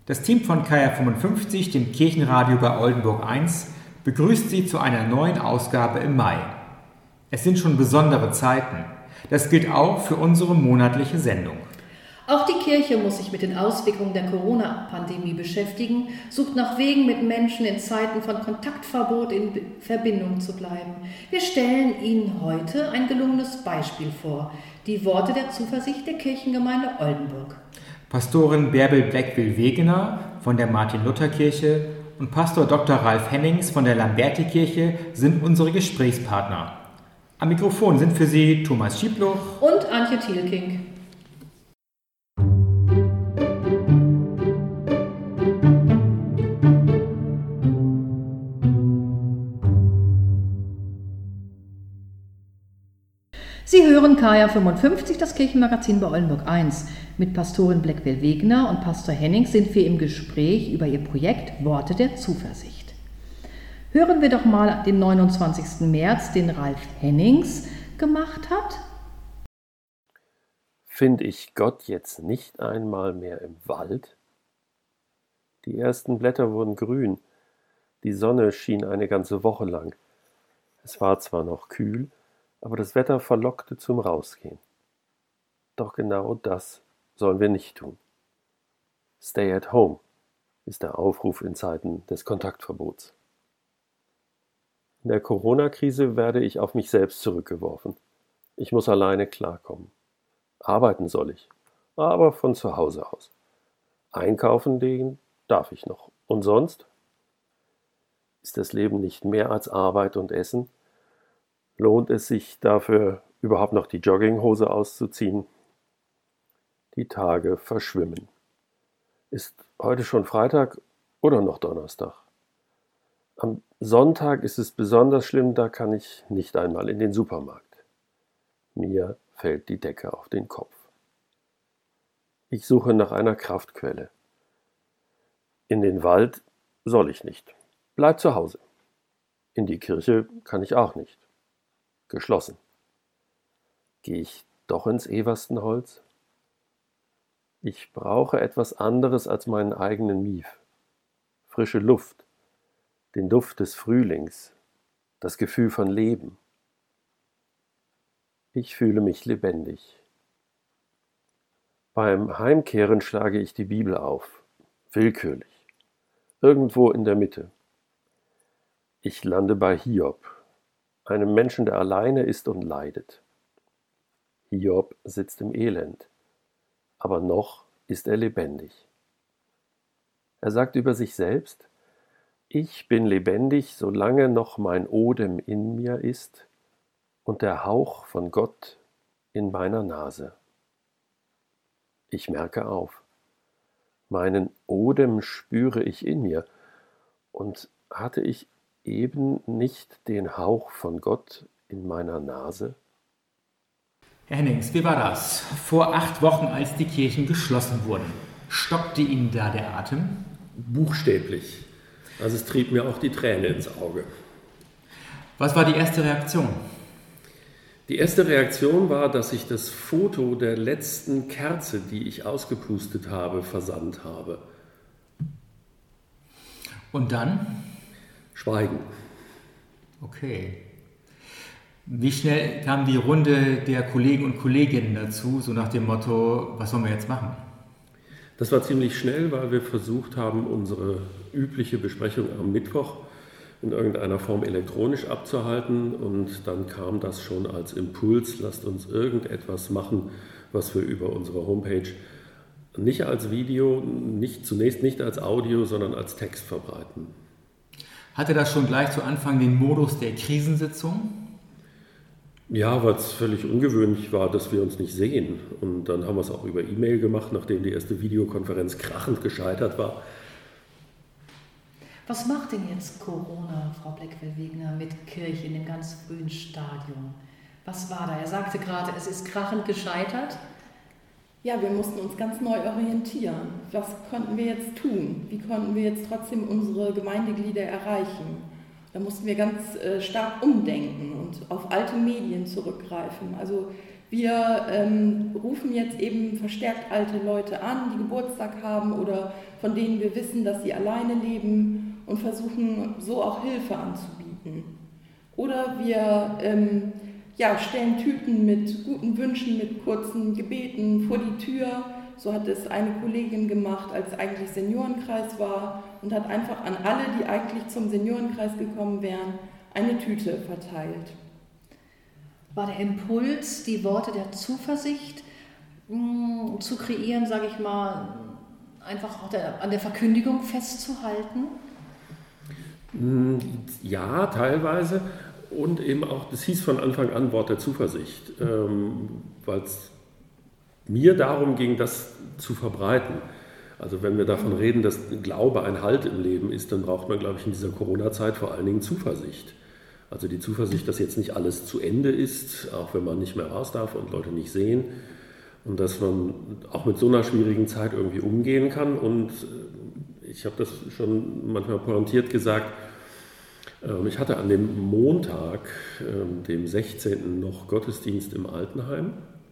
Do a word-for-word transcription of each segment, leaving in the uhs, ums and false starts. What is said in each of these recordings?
Das Team von K R fünfundfünfzig, dem Kirchenradio bei Oldenburg eins, begrüßt Sie zu einer neuen Ausgabe im Mai. Es sind schon besondere Zeiten. Das gilt auch für unsere monatliche Sendung. Auch die Kirche muss sich mit den Auswirkungen der Corona-Pandemie beschäftigen, sucht nach Wegen, mit Menschen in Zeiten von Kontaktverbot in Verbindung zu bleiben. Wir stellen Ihnen heute ein gelungenes Beispiel vor: die Worte der Zuversicht der Kirchengemeinde Oldenburg. Pastorin Bärbel Bleckwill-Wegener von der Martin-Luther-Kirche und Pastor Doktor Ralf Hennings von der Lamberti-Kirche sind unsere Gesprächspartner. Am Mikrofon sind für Sie Thomas Schiebluch und Antje Thielking. Sie hören K R fünfundfünfzig, das Kirchenmagazin bei Oldenburg eins. Mit Pastorin Bleckwill-Wegener und Pastor Hennings sind wir im Gespräch über ihr Projekt Worte der Zuversicht. Hören wir doch mal den neunundzwanzigsten März, den Ralf Hennings gemacht hat. Finde ich Gott jetzt nicht einmal mehr im Wald? Die ersten Blätter wurden grün. Die Sonne schien eine ganze Woche lang. Es war zwar noch kühl, aber das Wetter verlockte zum Rausgehen. Doch genau das sollen wir nicht tun. Stay at home ist der Aufruf in Zeiten des Kontaktverbots. In der Corona-Krise werde ich auf mich selbst zurückgeworfen. Ich muss alleine klarkommen. Arbeiten soll ich, aber von zu Hause aus. Einkaufen gehen darf ich noch. Und sonst? Ist das Leben nicht mehr als Arbeit und Essen? Lohnt es sich dafür, überhaupt noch die Jogginghose auszuziehen? Die Tage verschwimmen. Ist heute schon Freitag oder noch Donnerstag? Am Sonntag ist es besonders schlimm, da kann ich nicht einmal in den Supermarkt. Mir fällt die Decke auf den Kopf. Ich suche nach einer Kraftquelle. In den Wald soll ich nicht. Bleib zu Hause. In die Kirche kann ich auch nicht. Geschlossen. Gehe ich doch ins Everstenholz? Ich brauche etwas anderes als meinen eigenen Mief. Frische Luft, den Duft des Frühlings, das Gefühl von Leben. Ich fühle mich lebendig. Beim Heimkehren schlage ich die Bibel auf, willkürlich, irgendwo in der Mitte. Ich lande bei Hiob, einem Menschen, der alleine ist und leidet. Hiob sitzt im Elend, aber noch ist er lebendig. Er sagt über sich selbst: Ich bin lebendig, solange noch mein Odem in mir ist und der Hauch von Gott in meiner Nase. Ich merke auf, meinen Odem spüre ich in mir, und hatte ich eben nicht den Hauch von Gott in meiner Nase? Herr Hennings, wie war das? Vor acht Wochen, als die Kirchen geschlossen wurden, stockte Ihnen da der Atem? Buchstäblich. Also es trieb mir auch die Träne ins Auge. Was war die erste Reaktion? Die erste Reaktion war, dass ich das Foto der letzten Kerze, die ich ausgepustet habe, versandt habe. Und dann? Schweigen. Okay. Wie schnell kam die Runde der Kollegen und Kolleginnen dazu, so nach dem Motto, was sollen wir jetzt machen? Das war ziemlich schnell, weil wir versucht haben, unsere übliche Besprechung am Mittwoch in irgendeiner Form elektronisch abzuhalten, und dann kam das schon als Impuls: Lasst uns irgendetwas machen, was wir über unsere Homepage nicht als Video, nicht zunächst nicht als Audio, sondern als Text verbreiten. Hatte das schon gleich zu Anfang den Modus der Krisensitzung? Ja, weil es völlig ungewöhnlich war, dass wir uns nicht sehen. Und dann haben wir es auch über E-Mail gemacht, nachdem die erste Videokonferenz krachend gescheitert war. Was macht denn jetzt Corona, Frau Bleckwill-Wegener, mit Kirche in dem ganz frühen Stadium? Was war da? Er sagte gerade, es ist krachend gescheitert. Ja, wir mussten uns ganz neu orientieren. Was konnten wir jetzt tun? Wie konnten wir jetzt trotzdem unsere Gemeindeglieder erreichen? Da mussten wir ganz äh, stark umdenken und auf alte Medien zurückgreifen. Also Wir ähm, rufen jetzt eben verstärkt alte Leute an, die Geburtstag haben oder von denen wir wissen, dass sie alleine leben und versuchen so auch Hilfe anzubieten. Oder wir ähm, ja, stellen Tüten mit guten Wünschen, mit kurzen Gebeten vor die Tür. So hat es eine Kollegin gemacht, als eigentlich Seniorenkreis war und hat einfach an alle, die eigentlich zum Seniorenkreis gekommen wären, eine Tüte verteilt. War der Impuls, die Worte der Zuversicht mh, zu kreieren, sage ich mal, einfach auch der, an der Verkündigung festzuhalten? Ja, teilweise. Und eben auch, das hieß von Anfang an Wort der Zuversicht, ähm, weil es mir darum ging, das zu verbreiten. Also wenn wir davon reden, dass Glaube ein Halt im Leben ist, dann braucht man, glaube ich, in dieser Corona-Zeit vor allen Dingen Zuversicht. Also die Zuversicht, dass jetzt nicht alles zu Ende ist, auch wenn man nicht mehr raus darf und Leute nicht sehen. Und dass man auch mit so einer schwierigen Zeit irgendwie umgehen kann. Und ich habe das schon manchmal pointiert gesagt, ich hatte an dem Montag, dem sechzehnten noch Gottesdienst im Altenheim.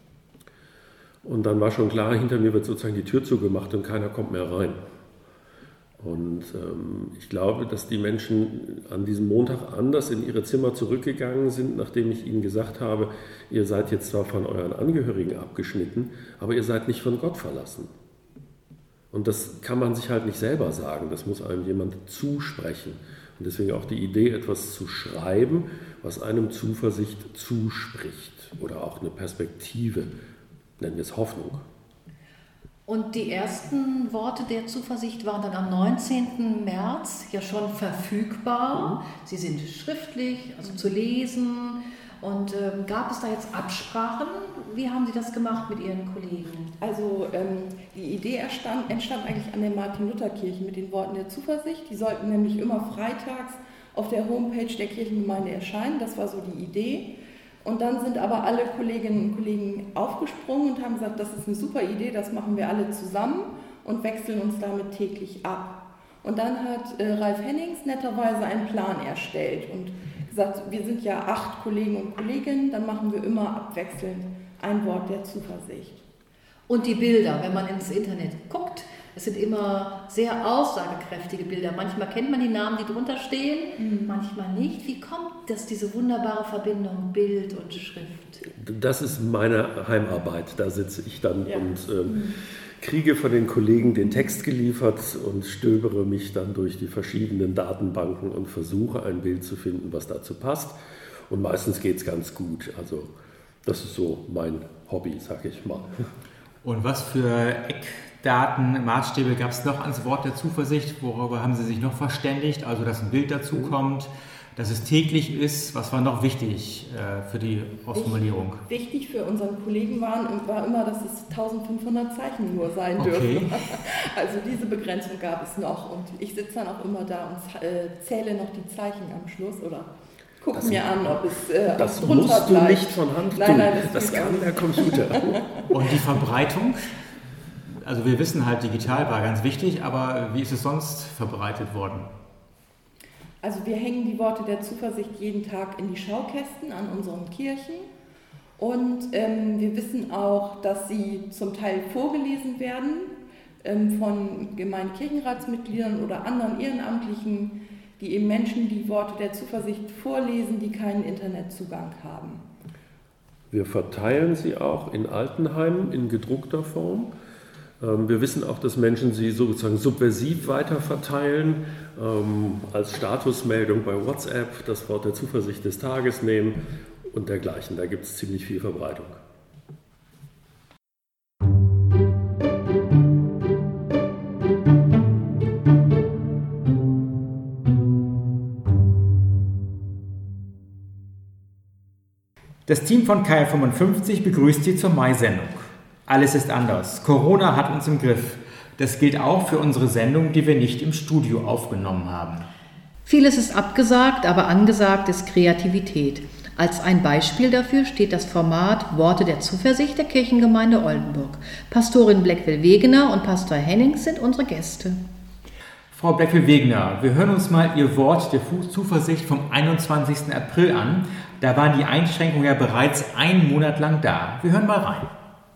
Und dann war schon klar, hinter mir wird sozusagen die Tür zugemacht und keiner kommt mehr rein. Und ähm, ich glaube, dass die Menschen an diesem Montag anders in ihre Zimmer zurückgegangen sind, nachdem ich ihnen gesagt habe, ihr seid jetzt zwar von euren Angehörigen abgeschnitten, aber ihr seid nicht von Gott verlassen. Und das kann man sich halt nicht selber sagen, das muss einem jemand zusprechen. Und deswegen auch die Idee, etwas zu schreiben, was einem Zuversicht zuspricht oder auch eine Perspektive, nennen wir es Hoffnung. Und die ersten Worte der Zuversicht waren dann am neunzehnten März ja schon verfügbar. Sie sind schriftlich, also zu lesen. Und ähm, gab es da jetzt Absprachen? Wie haben Sie das gemacht mit Ihren Kollegen? Also ähm, die Idee entstand, entstand eigentlich an der Martin-Luther-Kirche mit den Worten der Zuversicht. Die sollten nämlich immer freitags auf der Homepage der Kirchengemeinde erscheinen. Das war so die Idee. Und dann sind aber alle Kolleginnen und Kollegen aufgesprungen und haben gesagt, das ist eine super Idee, das machen wir alle zusammen und wechseln uns damit täglich ab. Und dann hat äh, Ralf Hennings netterweise einen Plan erstellt und gesagt, wir sind ja acht Kollegen und Kolleginnen, dann machen wir immer abwechselnd ein Wort der Zuversicht. Und die Bilder, wenn man ins Internet guckt, es sind immer sehr aussagekräftige Bilder. Manchmal kennt man die Namen, die drunter stehen, mhm. manchmal nicht. Wie kommt das, diese wunderbare Verbindung Bild und Schrift? Das ist meine Heimarbeit. Da sitze ich dann ja. und ähm, mhm. kriege von den Kollegen den Text geliefert und stöbere mich dann durch die verschiedenen Datenbanken und versuche ein Bild zu finden, was dazu passt. Und meistens geht es ganz gut. Also das ist so mein Hobby, sag ich mal. Und was für Eckdaten, Maßstäbe gab es noch ans Wort der Zuversicht? Worüber haben Sie sich noch verständigt? Also, dass ein Bild dazu kommt, dass es täglich ist. Was war noch wichtig äh, für die Ausformulierung? Wichtig für unseren Kollegen waren, war immer, dass es eintausendfünfhundert Zeichen nur sein okay. dürfen. Also diese Begrenzung gab es noch. Und ich sitze dann auch immer da und äh, zähle noch die Zeichen am Schluss oder gucke mir an, ob es äh, das drunter musst bleibt. du nicht von Hand tun. Nein, nein, das, das kann der Computer. Und die Verbreitung? Also wir wissen halt, digital war ganz wichtig, aber wie ist es sonst verbreitet worden? Also wir hängen die Worte der Zuversicht jeden Tag in die Schaukästen an unseren Kirchen und ähm, wir wissen auch, dass sie zum Teil vorgelesen werden ähm, von Gemeindekirchenratsmitgliedern oder anderen Ehrenamtlichen, die eben Menschen die Worte der Zuversicht vorlesen, die keinen Internetzugang haben. Wir verteilen sie auch in Altenheimen in gedruckter Form. Wir wissen auch, dass Menschen sie sozusagen subversiv weiterverteilen, ähm, als Statusmeldung bei WhatsApp das Wort der Zuversicht des Tages nehmen und dergleichen. Da gibt es ziemlich viel Verbreitung. Das Team von K R fünfundfünfzig begrüßt Sie zur Mai-Sendung. Alles ist anders. Corona hat uns im Griff. Das gilt auch für unsere Sendung, die wir nicht im Studio aufgenommen haben. Vieles ist abgesagt, aber angesagt ist Kreativität. Als ein Beispiel dafür steht das Format Worte der Zuversicht der Kirchengemeinde Oldenburg. Pastorin Blackwell Wegener und Pastor Hennings sind unsere Gäste. Frau Bleckl-Wegner, wir hören uns mal Ihr Wort der Zuversicht vom einundzwanzigsten April an. Da waren die Einschränkungen ja bereits einen Monat lang da. Wir hören mal rein.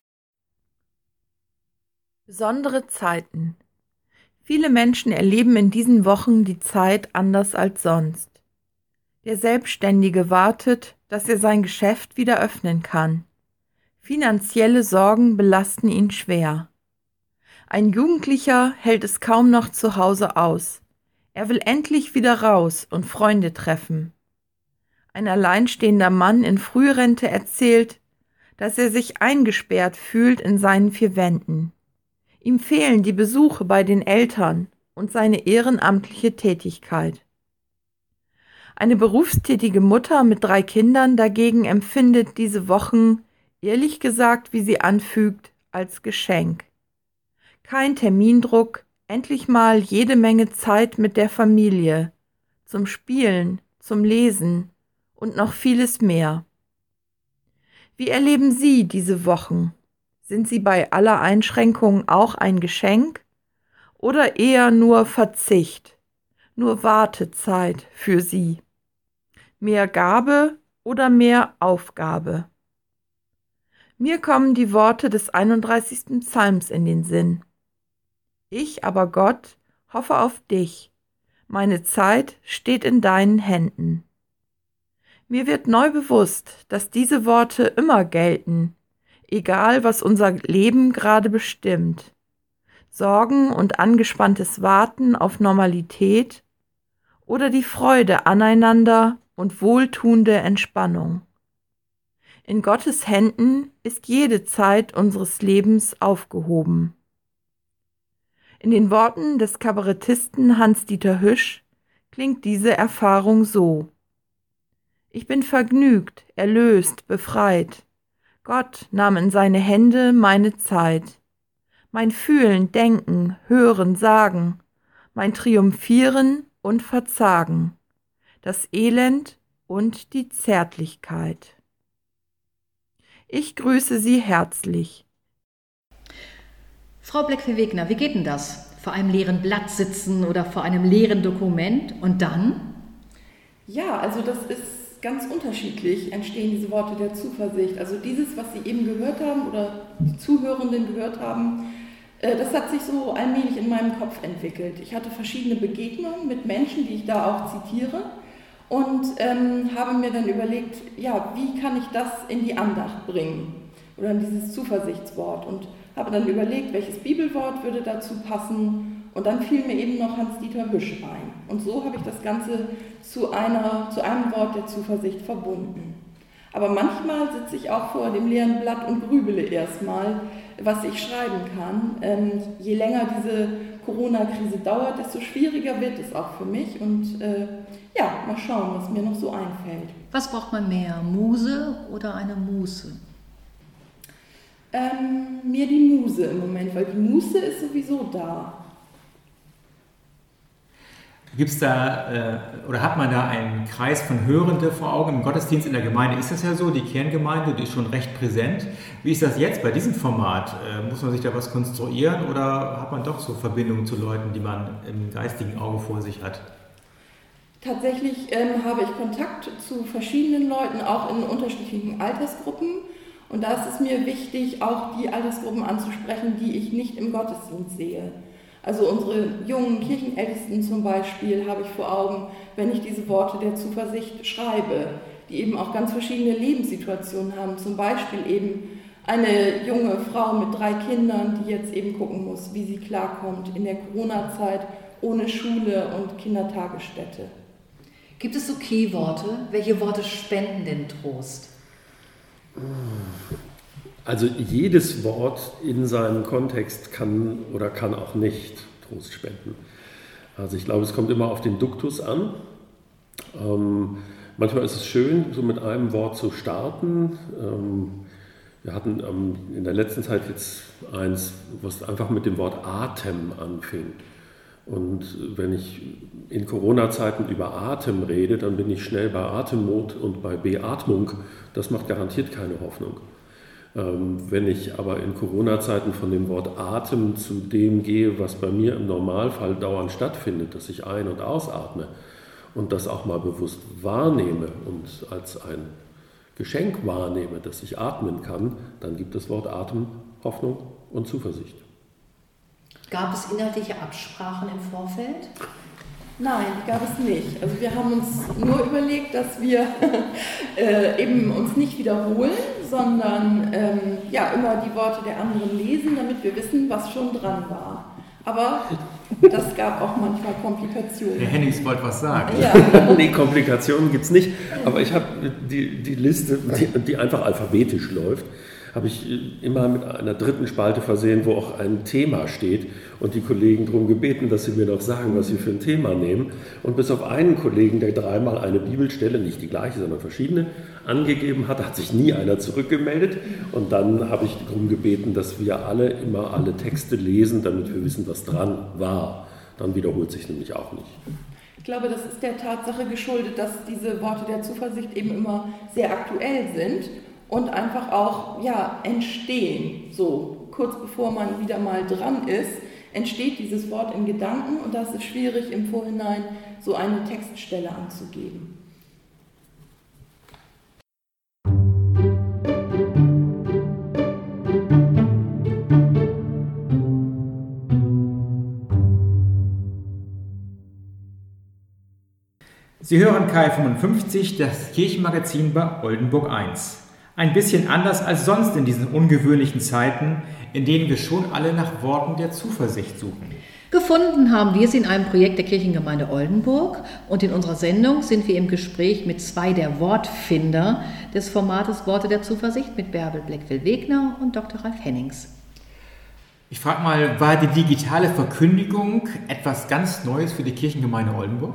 Besondere Zeiten. Viele Menschen erleben in diesen Wochen die Zeit anders als sonst. Der Selbstständige wartet, dass er sein Geschäft wieder öffnen kann. Finanzielle Sorgen belasten ihn schwer. Ein Jugendlicher hält es kaum noch zu Hause aus. Er will endlich wieder raus und Freunde treffen. Ein alleinstehender Mann in Frührente erzählt, dass er sich eingesperrt fühlt in seinen vier Wänden. Ihm fehlen die Besuche bei den Eltern und seine ehrenamtliche Tätigkeit. Eine berufstätige Mutter mit drei Kindern dagegen empfindet diese Wochen, ehrlich gesagt, wie sie anfügt, als Geschenk. Kein Termindruck, endlich mal jede Menge Zeit mit der Familie, zum Spielen, zum Lesen und noch vieles mehr. Wie erleben Sie diese Wochen? Sind sie bei aller Einschränkung auch ein Geschenk oder eher nur Verzicht, nur Wartezeit für Sie? Mehr Gabe oder mehr Aufgabe? Mir kommen die Worte des einunddreißigsten Psalms in den Sinn. Ich aber, Gott, hoffe auf dich. Meine Zeit steht in deinen Händen. Mir wird neu bewusst, dass diese Worte immer gelten, egal was unser Leben gerade bestimmt. Sorgen und angespanntes Warten auf Normalität oder die Freude aneinander und wohltuende Entspannung. In Gottes Händen ist jede Zeit unseres Lebens aufgehoben. In den Worten des Kabarettisten Hans-Dieter Hüsch klingt diese Erfahrung so: Ich bin vergnügt, erlöst, befreit. Gott nahm in seine Hände meine Zeit. Mein Fühlen, Denken, Hören, Sagen, mein Triumphieren und Verzagen, das Elend und die Zärtlichkeit. Ich grüße Sie herzlich. Frau Bleckl-Wegner, wie geht denn das? Vor einem leeren Blatt sitzen oder vor einem leeren Dokument und dann? Ja, also das ist ganz unterschiedlich, entstehen diese Worte der Zuversicht. Also dieses, was Sie eben gehört haben oder die Zuhörenden gehört haben, das hat sich so allmählich in meinem Kopf entwickelt. Ich hatte verschiedene Begegnungen mit Menschen, die ich da auch zitiere, und ähm, habe mir dann überlegt, ja, wie kann ich das in die Andacht bringen oder in dieses Zuversichtswort, und habe dann überlegt, welches Bibelwort würde dazu passen, und dann fiel mir eben noch Hans-Dieter Hüsch ein. Und so habe ich das Ganze zu, einer, zu einem Wort der Zuversicht verbunden. Aber manchmal sitze ich auch vor dem leeren Blatt und grübele erstmal, was ich schreiben kann. Ähm, je länger diese Corona-Krise dauert, desto schwieriger wird es auch für mich. Und äh, ja, mal schauen, was mir noch so einfällt. Was braucht man mehr, Muse oder eine Muße? Ähm, mir die Muse im Moment, weil die Muße ist sowieso da. Gibt es da, äh, oder hat man da einen Kreis von Hörenden vor Augen? Im Gottesdienst in der Gemeinde ist das ja so, die Kerngemeinde, die ist schon recht präsent. Wie ist das jetzt bei diesem Format? Äh, muss man sich da was konstruieren oder hat man doch so Verbindungen zu Leuten, die man im geistigen Auge vor sich hat? Tatsächlich ähm, habe ich Kontakt zu verschiedenen Leuten, auch in unterschiedlichen Altersgruppen. Und da ist es mir wichtig, auch die Altersgruppen anzusprechen, die ich nicht im Gottesdienst sehe. Also unsere jungen Kirchenältesten zum Beispiel habe ich vor Augen, wenn ich diese Worte der Zuversicht schreibe, die eben auch ganz verschiedene Lebenssituationen haben. Zum Beispiel eben eine junge Frau mit drei Kindern, die jetzt eben gucken muss, wie sie klarkommt in der Corona-Zeit ohne Schule und Kindertagesstätte. Gibt es so Keyworte? Welche Worte spenden den Trost? Also jedes Wort in seinem Kontext kann oder kann auch nicht Trost spenden. Also ich glaube, es kommt immer auf den Duktus an. Ähm, manchmal ist es schön, so mit einem Wort zu starten. Ähm, wir hatten ähm, in der letzten Zeit jetzt eins, was einfach mit dem Wort Atem anfing. Und wenn ich in Corona-Zeiten über Atem rede, dann bin ich schnell bei Atemnot und bei Beatmung. Das macht garantiert keine Hoffnung. Wenn ich aber in Corona-Zeiten von dem Wort Atem zu dem gehe, was bei mir im Normalfall dauernd stattfindet, dass ich ein- und ausatme und das auch mal bewusst wahrnehme und als ein Geschenk wahrnehme, dass ich atmen kann, dann gibt das Wort Atem Hoffnung und Zuversicht. Gab es inhaltliche Absprachen im Vorfeld? Nein, die gab es nicht. Also wir haben uns nur überlegt, dass wir äh, eben uns nicht wiederholen, sondern ähm, ja, immer die Worte der anderen lesen, damit wir wissen, was schon dran war. Aber das gab auch manchmal Komplikationen. Herr Hennings wollte was sagen. Ja. Nee, Komplikationen gibt es nicht. Aber ich habe die, die Liste, die, die einfach alphabetisch läuft, habe ich immer mit einer dritten Spalte versehen, wo auch ein Thema steht und die Kollegen darum gebeten, dass sie mir noch sagen, was sie für ein Thema nehmen. Und bis auf einen Kollegen, der dreimal eine Bibelstelle, nicht die gleiche, sondern verschiedene, angegeben hat, hat sich nie einer zurückgemeldet. Und dann habe ich darum gebeten, dass wir alle immer alle Texte lesen, damit wir wissen, was dran war. Dann wiederholt sich nämlich auch nicht. Ich glaube, das ist der Tatsache geschuldet, dass diese Worte der Zuversicht eben immer sehr aktuell sind. Und einfach auch ja, entstehen, so kurz bevor man wieder mal dran ist, entsteht dieses Wort in Gedanken und das ist schwierig im Vorhinein so eine Textstelle anzugeben. Sie hören K fünfundfünfzig, das Kirchenmagazin bei Oldenburg eins. Ein bisschen anders als sonst in diesen ungewöhnlichen Zeiten, in denen wir schon alle nach Worten der Zuversicht suchen. Gefunden haben wir sie in einem Projekt der Kirchengemeinde Oldenburg und in unserer Sendung sind wir im Gespräch mit zwei der Wortfinder des Formates Worte der Zuversicht mit Bärbel Bleckwill-Wegner und Doktor Ralf Hennings. Ich frage mal, war die digitale Verkündigung etwas ganz Neues für die Kirchengemeinde Oldenburg?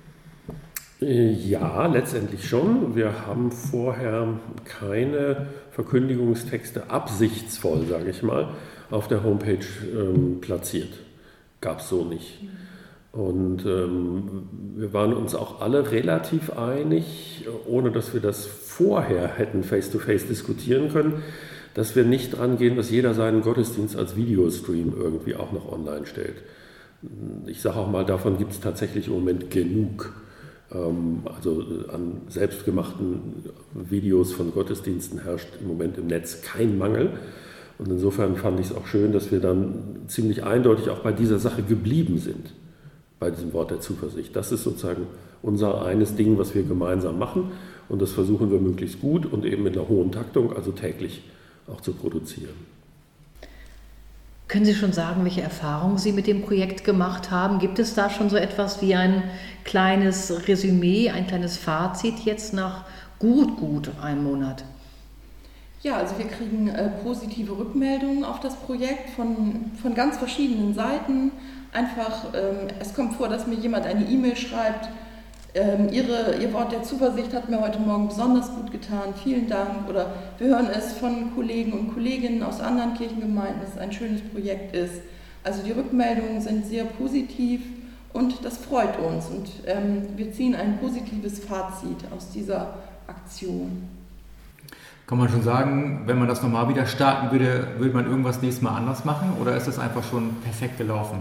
Ja, letztendlich schon. Wir haben vorher keine Verkündigungstexte absichtsvoll, sage ich mal, auf der Homepage ähm, platziert. Gab es so nicht. Und ähm, wir waren uns auch alle relativ einig, ohne dass wir das vorher hätten face-to-face diskutieren können, dass wir nicht dran gehen, dass jeder seinen Gottesdienst als Videostream irgendwie auch noch online stellt. Ich sage auch mal, davon gibt es tatsächlich im Moment genug. Also an selbstgemachten Videos von Gottesdiensten herrscht im Moment im Netz kein Mangel. Und insofern fand ich es auch schön, dass wir dann ziemlich eindeutig auch bei dieser Sache geblieben sind, bei diesem Wort der Zuversicht. Das ist sozusagen unser eines Ding, was wir gemeinsam machen. Und das versuchen wir möglichst gut und eben mit einer hohen Taktung, also täglich auch zu produzieren. Können Sie schon sagen, welche Erfahrungen Sie mit dem Projekt gemacht haben? Gibt es da schon so etwas wie ein kleines Resümee, ein kleines Fazit jetzt nach gut, gut einem Monat? Ja, also wir kriegen äh, positive Rückmeldungen auf das Projekt von, von ganz verschiedenen Seiten. Einfach, ähm, es kommt vor, dass mir jemand eine E-Mail schreibt, ähm, ihre, Ihr Wort der Zuversicht hat mir heute Morgen besonders gut getan, vielen Dank. Oder wir hören es von Kollegen und Kolleginnen aus anderen Kirchengemeinden, dass es ein schönes Projekt ist. Also die Rückmeldungen sind sehr positiv und das freut uns. Und ähm, wir ziehen ein positives Fazit aus dieser Aktion. Kann man schon sagen, wenn man das nochmal wieder starten würde, würde man irgendwas nächstes Mal anders machen oder ist das einfach schon perfekt gelaufen?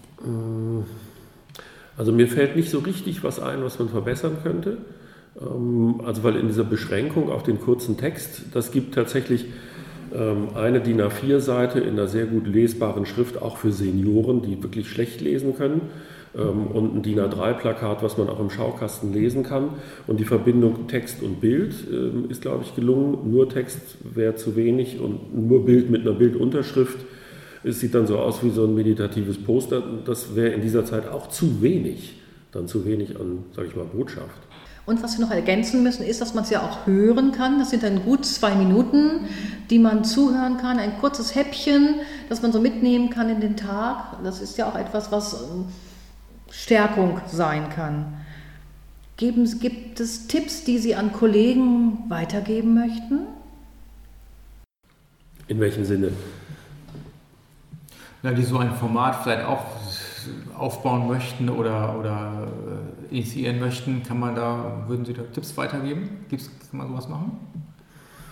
Also mir fällt nicht so richtig was ein, was man verbessern könnte. Also weil in dieser Beschränkung auf den kurzen Text, das gibt tatsächlich eine D I N A vier Seite in einer sehr gut lesbaren Schrift, auch für Senioren, die wirklich schlecht lesen können. Und ein D I N A drei Plakat, was man auch im Schaukasten lesen kann. Und die Verbindung Text und Bild ist, glaube ich, gelungen. Nur Text wäre zu wenig und nur Bild mit einer Bildunterschrift. Es sieht dann so aus wie so ein meditatives Poster. Das wäre in dieser Zeit auch zu wenig. Dann zu wenig an, sage ich mal, Botschaft. Und was wir noch ergänzen müssen, ist, dass man es ja auch hören kann. Das sind dann gut zwei Minuten, die man zuhören kann. Ein kurzes Häppchen, das man so mitnehmen kann in den Tag. Das ist ja auch etwas, was Stärkung sein kann. Geben, gibt es Tipps, die Sie an Kollegen weitergeben möchten? In welchem Sinne? Na, die so ein Format vielleicht auch aufbauen möchten oder, oder initiieren möchten, kann man da, würden Sie da Tipps weitergeben? Gibt's, kann man sowas machen?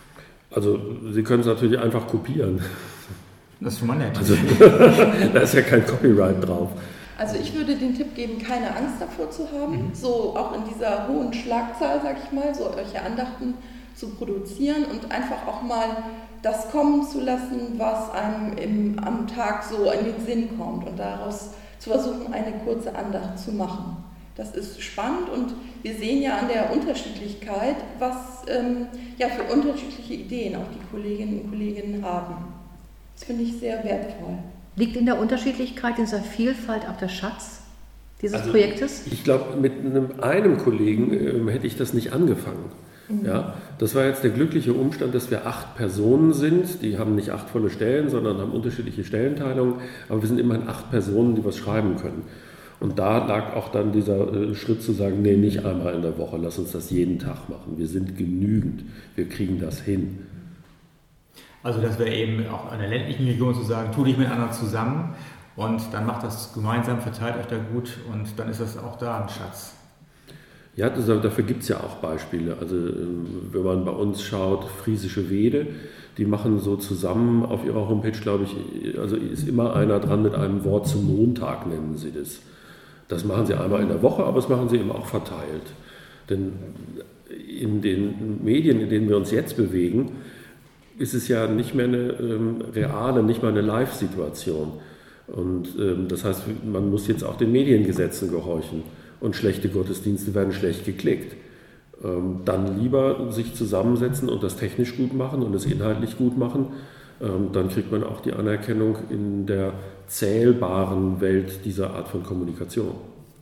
Also Sie können es natürlich einfach kopieren. Das ist schon mal nett. Also, da ist ja kein Copyright drauf. Also ich würde den Tipp geben, keine Angst davor zu haben, mhm. so auch in dieser hohen Schlagzahl, sag ich mal, solche Andachten zu produzieren und einfach auch mal das kommen zu lassen, was einem im, am Tag so in den Sinn kommt und daraus zu versuchen, eine kurze Andacht zu machen. Das ist spannend und wir sehen ja an der Unterschiedlichkeit, was ähm, ja für unterschiedliche Ideen auch die Kolleginnen und Kollegen haben. Das finde ich sehr wertvoll. Liegt in der Unterschiedlichkeit, in dieser Vielfalt auch der Schatz dieses also, Projektes? Ich glaube, mit einem, einem Kollegen äh, hätte ich das nicht angefangen. Mhm. Ja, das war jetzt der glückliche Umstand, dass wir acht Personen sind. Die haben nicht acht volle Stellen, sondern haben unterschiedliche Stellenteilungen. Aber wir sind immerhin acht Personen, die was schreiben können. Und da lag auch dann dieser äh, Schritt zu sagen, nee, nicht einmal in der Woche, lass uns das jeden Tag machen. Wir sind genügend, wir kriegen das hin. Also das wäre eben auch an der ländlichen Region zu sagen, tu dich mit anderen zusammen und dann macht das gemeinsam, verteilt euch da gut und dann ist das auch da ein Schatz. Ja, das, dafür gibt es ja auch Beispiele. Also wenn man bei uns schaut, Friesische Wede, die machen so zusammen auf ihrer Homepage, glaube ich, also ist immer einer dran mit einem Wort zum Montag, nennen sie das. Das machen sie einmal in der Woche, aber das machen sie eben auch verteilt. Denn in den Medien, in denen wir uns jetzt bewegen, ist es ja nicht mehr eine ähm, reale, nicht mal eine Live-Situation. Und ähm, das heißt, man muss jetzt auch den Mediengesetzen gehorchen. Und schlechte Gottesdienste werden schlecht geklickt. Ähm, dann lieber sich zusammensetzen und das technisch gut machen und das inhaltlich gut machen. Ähm, dann kriegt man auch die Anerkennung in der zählbaren Welt dieser Art von Kommunikation.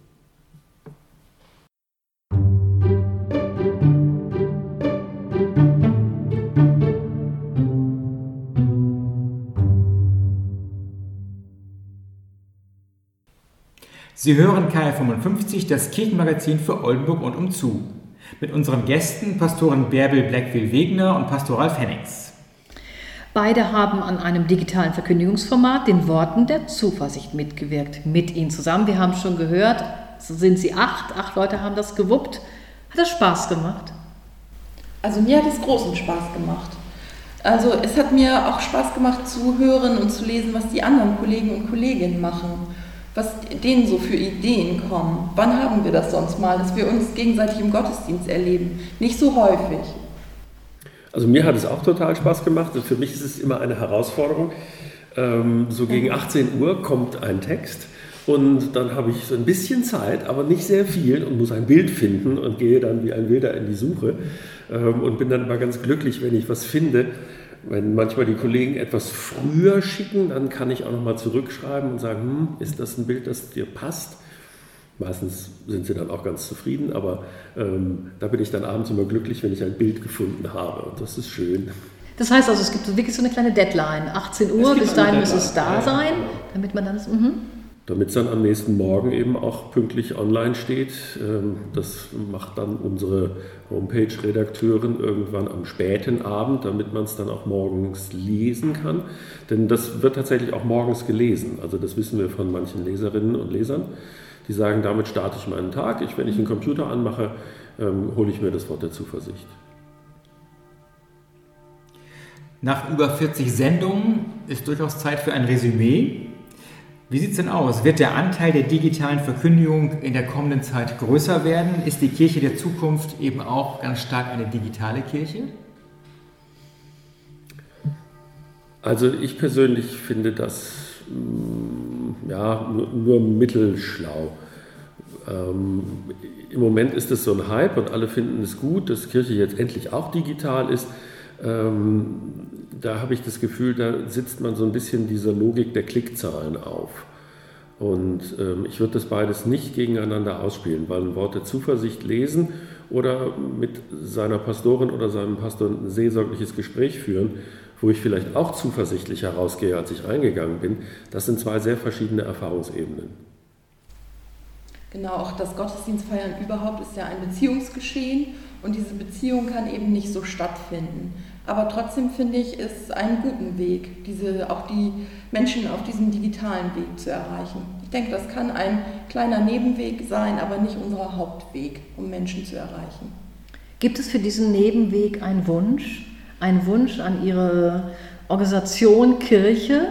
Sie hören K R fünfundfünfzig, das Kirchenmagazin für Oldenburg und umzu. Mit unseren Gästen Pastorin Bärbel Blackwill-Wegner und Pastor Ralf Hennings. Beide haben an einem digitalen Verkündigungsformat, den Worten der Zuversicht, mitgewirkt. Mit Ihnen zusammen, wir haben schon gehört, so sind Sie acht, acht Leute haben das gewuppt. Hat das Spaß gemacht? Also mir hat es großen Spaß gemacht. Also es hat mir auch Spaß gemacht zu hören und zu lesen, was die anderen Kollegen und Kolleginnen machen. Was denen so für Ideen kommen. Wann haben wir das sonst mal, dass wir uns gegenseitig im Gottesdienst erleben? Nicht so häufig. Also mir hat es auch total Spaß gemacht. Für mich ist es immer eine Herausforderung. Ähm, so gegen achtzehn Uhr kommt ein Text und dann habe ich so ein bisschen Zeit, aber nicht sehr viel und muss ein Bild finden und gehe dann wie ein Wilder in die Suche ähm, und bin dann immer ganz glücklich, wenn ich was finde. Wenn manchmal die Kollegen etwas früher schicken, dann kann ich auch nochmal zurückschreiben und sagen, hm, ist das ein Bild, das dir passt? Meistens sind sie dann auch ganz zufrieden, aber ähm, da bin ich dann abends immer glücklich, wenn ich ein Bild gefunden habe und das ist schön. Das heißt also, es gibt wirklich so eine kleine Deadline, achtzehn Uhr, bis dahin muss es da sein, damit man dann das... Mhm. Damit es dann am nächsten Morgen eben auch pünktlich online steht. Das macht dann unsere Homepage-Redakteurin irgendwann am späten Abend, damit man es dann auch morgens lesen kann. Denn das wird tatsächlich auch morgens gelesen. Also das wissen wir von manchen Leserinnen und Lesern. Die sagen, damit starte ich meinen Tag. Ich, wenn ich einen Computer anmache, hole ich mir das Wort der Zuversicht. Nach über vierzig Sendungen ist durchaus Zeit für ein Resümee. Wie sieht es denn aus? Wird der Anteil der digitalen Verkündigung in der kommenden Zeit größer werden? Ist die Kirche der Zukunft eben auch ganz stark eine digitale Kirche? Also ich persönlich finde das ja, nur, nur mittelschlau. Ähm, Im Moment ist es so ein Hype und alle finden es gut, dass Kirche jetzt endlich auch digital ist. Ähm, da habe ich das Gefühl, da sitzt man so ein bisschen dieser Logik der Klickzahlen auf. Und ähm, ich würde das beides nicht gegeneinander ausspielen, weil ein Wort der Zuversicht lesen oder mit seiner Pastorin oder seinem Pastor ein seelsorgliches Gespräch führen, wo ich vielleicht auch zuversichtlich herausgehe, als ich reingegangen bin, das sind zwei sehr verschiedene Erfahrungsebenen. Genau, auch das Gottesdienstfeiern überhaupt ist ja ein Beziehungsgeschehen und diese Beziehung kann eben nicht so stattfinden. Aber trotzdem finde ich es einen guten Weg, diese, auch die Menschen auf diesem digitalen Weg zu erreichen. Ich denke, das kann ein kleiner Nebenweg sein, aber nicht unser Hauptweg, um Menschen zu erreichen. Gibt es für diesen Nebenweg einen Wunsch, ein Wunsch an Ihre Organisation Kirche?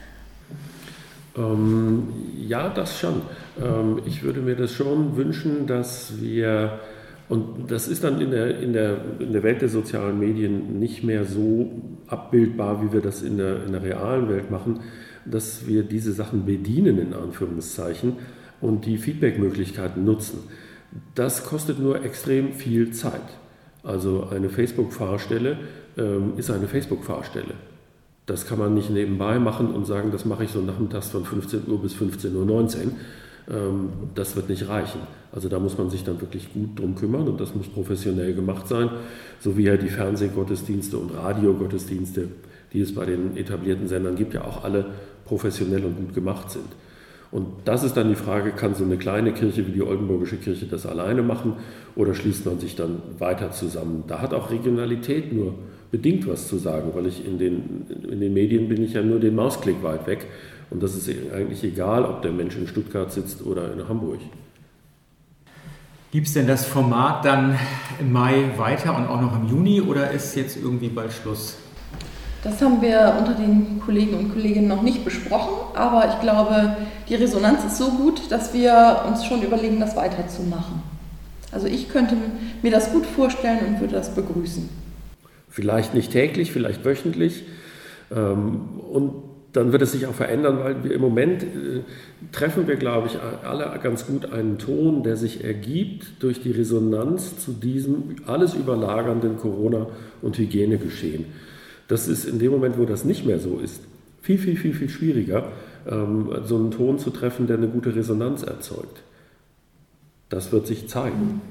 Ähm, ja, das schon. Ähm, ich würde mir das schon wünschen, dass wir, und das ist dann in der, in der, in der Welt der sozialen Medien nicht mehr so abbildbar, wie wir das in der, in der realen Welt machen, dass wir diese Sachen bedienen, in Anführungszeichen, und die Feedback-Möglichkeiten nutzen. Das kostet nur extrem viel Zeit. Also eine Facebook-Fahrstelle ähm, ist eine Facebook-Fahrstelle. Das kann man nicht nebenbei machen und sagen, das mache ich so nachmittags von fünfzehn Uhr bis fünfzehn Uhr neunzehn. Ähm, das wird nicht reichen. Also da muss man sich dann wirklich gut drum kümmern und das muss professionell gemacht sein, so wie ja die Fernsehgottesdienste und Radiogottesdienste, die es bei den etablierten Sendern gibt, ja auch alle professionell und gut gemacht sind. Und das ist dann die Frage, kann so eine kleine Kirche wie die Oldenburgische Kirche das alleine machen oder schließt man sich dann weiter zusammen? Da hat auch Regionalität nur bedingt was zu sagen, weil ich in den, in den Medien bin ich ja nur den Mausklick weit weg und das ist eigentlich egal, ob der Mensch in Stuttgart sitzt oder in Hamburg. Gibt es denn das Format dann im Mai weiter und auch noch im Juni oder ist jetzt irgendwie bald Schluss? Das haben wir unter den Kollegen und Kolleginnen noch nicht besprochen, aber ich glaube, die Resonanz ist so gut, dass wir uns schon überlegen, das weiterzumachen. Also ich könnte mir das gut vorstellen und würde das begrüßen. Vielleicht nicht täglich, vielleicht wöchentlich. Und dann wird es sich auch verändern, weil wir im Moment treffen wir, glaube ich, alle ganz gut einen Ton, der sich ergibt durch die Resonanz zu diesem alles überlagernden Corona- und Hygienegeschehen. Das ist in dem Moment, wo das nicht mehr so ist, viel, viel, viel, viel schwieriger, so einen Ton zu treffen, der eine gute Resonanz erzeugt. Das wird sich zeigen.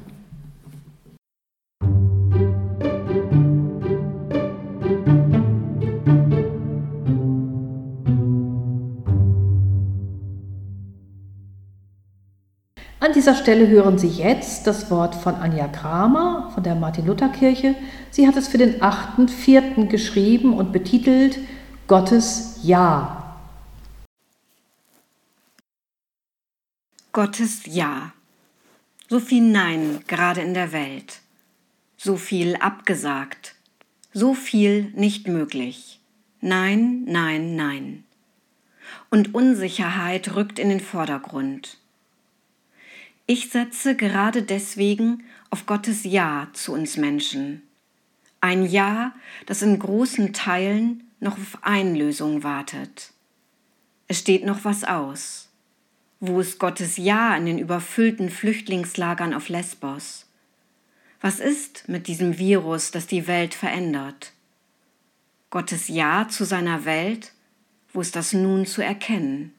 An dieser Stelle hören Sie jetzt das Wort von Anja Kramer von der Martin-Luther-Kirche. Sie hat es für den achten vierten geschrieben und betitelt Gottes Ja. Gottes Ja. So viel Nein gerade in der Welt. So viel abgesagt. So viel nicht möglich. Nein, nein, nein. Und Unsicherheit rückt in den Vordergrund. Ich setze gerade deswegen auf Gottes Ja zu uns Menschen. Ein Ja, das in großen Teilen noch auf Einlösung wartet. Es steht noch was aus. Wo ist Gottes Ja in den überfüllten Flüchtlingslagern auf Lesbos? Was ist mit diesem Virus, das die Welt verändert? Gottes Ja zu seiner Welt, wo ist das nun zu erkennen?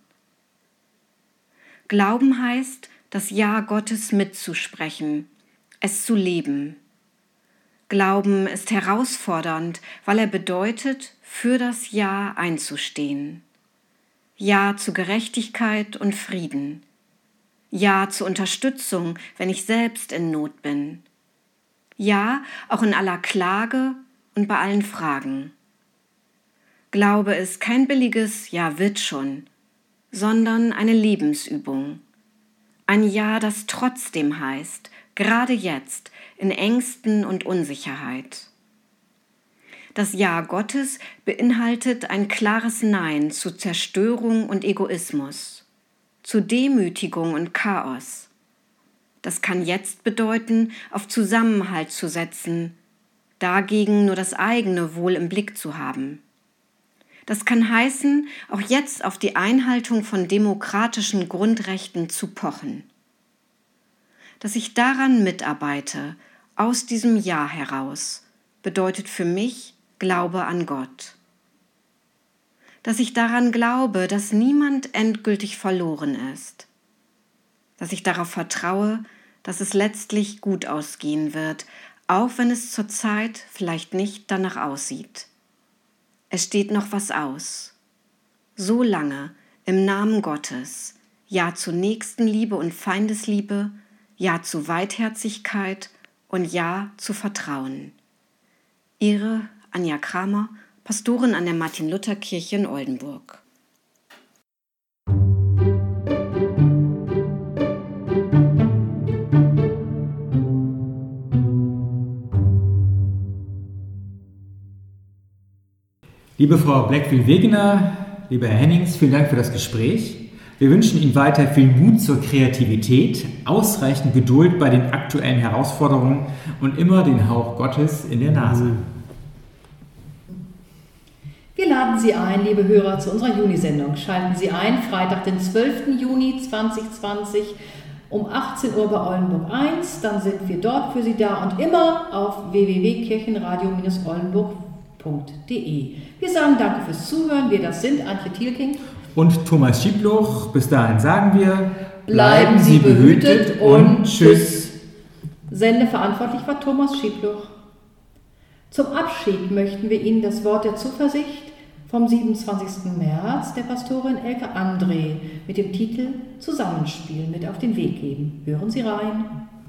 Glauben heißt, das Ja Gottes mitzusprechen, es zu leben. Glauben ist herausfordernd, weil er bedeutet, für das Ja einzustehen. Ja zu Gerechtigkeit und Frieden. Ja zur Unterstützung, wenn ich selbst in Not bin. Ja auch in aller Klage und bei allen Fragen. Glaube ist kein billiges Ja wird schon, sondern eine Lebensübung. Ein Ja, das trotzdem heißt, gerade jetzt, in Ängsten und Unsicherheit. Das Ja Gottes beinhaltet ein klares Nein zu Zerstörung und Egoismus, zu Demütigung und Chaos. Das kann jetzt bedeuten, auf Zusammenhalt zu setzen, dagegen nur das eigene Wohl im Blick zu haben. Das kann heißen, auch jetzt auf die Einhaltung von demokratischen Grundrechten zu pochen. Dass ich daran mitarbeite, aus diesem Ja heraus, bedeutet für mich Glaube an Gott. Dass ich daran glaube, dass niemand endgültig verloren ist. Dass ich darauf vertraue, dass es letztlich gut ausgehen wird, auch wenn es zurzeit vielleicht nicht danach aussieht. Es steht noch was aus. So lange im Namen Gottes, Ja zur Nächstenliebe und Feindesliebe, Ja zu Weitherzigkeit und Ja zu Vertrauen. Ihre Anja Kramer, Pastorin an der Martin-Luther-Kirche in Oldenburg. Liebe Frau Blackville-Wegener, lieber Herr Hennings, vielen Dank für das Gespräch. Wir wünschen Ihnen weiter viel Mut zur Kreativität, ausreichend Geduld bei den aktuellen Herausforderungen und immer den Hauch Gottes in der Nase. Wir laden Sie ein, liebe Hörer, zu unserer Juni-Sendung. Schalten Sie ein, Freitag, den zwölften Juni zweitausendzwanzig um achtzehn Uhr bei Oldenburg eins. Dann sind wir dort für Sie da und immer auf w w w punkt kirchenradio Bindestrich oldenburg punkt d e. Wir sagen danke fürs Zuhören. Wir das sind Antje Thielking und Thomas Schiebluch. Bis dahin sagen wir, bleiben Sie behütet und tschüss. Sendeverantwortlich war Thomas Schiebluch. Zum Abschied möchten wir Ihnen das Wort der Zuversicht vom siebenundzwanzigsten März der Pastorin Elke André mit dem Titel Zusammenspiel mit auf den Weg geben. Hören Sie rein.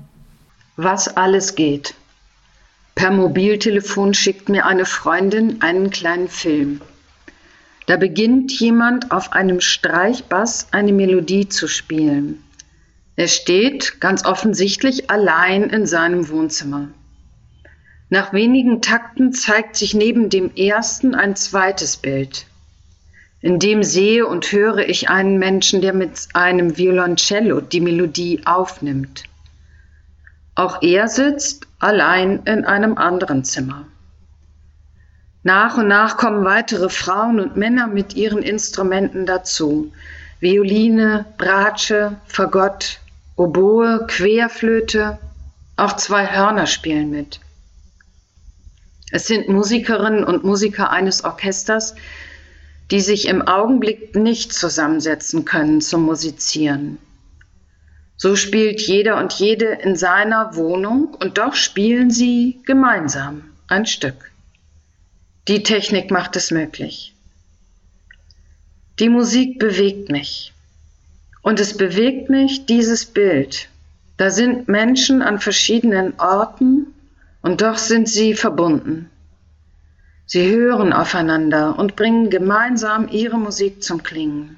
Was alles geht. Per Mobiltelefon schickt mir eine Freundin einen kleinen Film. Da beginnt jemand auf einem Streichbass eine Melodie zu spielen. Er steht ganz offensichtlich allein in seinem Wohnzimmer. Nach wenigen Takten zeigt sich neben dem ersten ein zweites Bild. In dem sehe und höre ich einen Menschen, der mit einem Violoncello die Melodie aufnimmt. Auch er sitzt allein in einem anderen Zimmer. Nach und nach kommen weitere Frauen und Männer mit ihren Instrumenten dazu. Violine, Bratsche, Fagott, Oboe, Querflöte, auch zwei Hörner spielen mit. Es sind Musikerinnen und Musiker eines Orchesters, die sich im Augenblick nicht zusammensetzen können zum Musizieren. So spielt jeder und jede in seiner Wohnung und doch spielen sie gemeinsam ein Stück. Die Technik macht es möglich. Die Musik bewegt mich. Und es bewegt mich dieses Bild. Da sind Menschen an verschiedenen Orten, und doch sind sie verbunden. Sie hören aufeinander und bringen gemeinsam ihre Musik zum Klingen.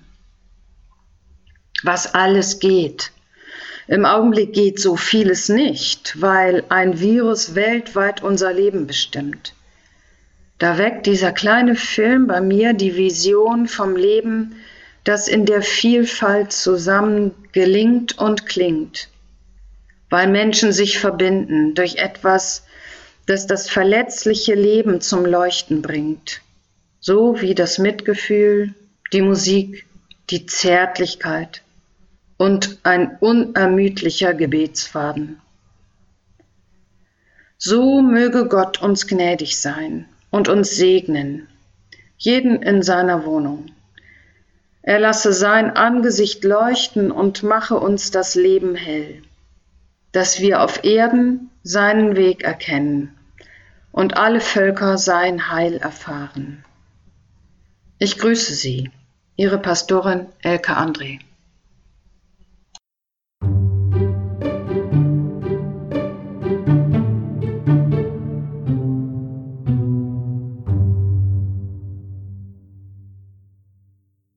Was alles geht. Im Augenblick geht so vieles nicht, weil ein Virus weltweit unser Leben bestimmt. Da weckt dieser kleine Film bei mir die Vision vom Leben, das in der Vielfalt zusammen gelingt und klingt, weil Menschen sich verbinden durch etwas, das das verletzliche Leben zum Leuchten bringt, so wie das Mitgefühl, die Musik, die Zärtlichkeit und ein unermüdlicher Gebetsfaden. So möge Gott uns gnädig sein und uns segnen, jeden in seiner Wohnung. Er lasse sein Angesicht leuchten und mache uns das Leben hell, dass wir auf Erden seinen Weg erkennen und alle Völker sein Heil erfahren. Ich grüße Sie, Ihre Pastorin Elke André.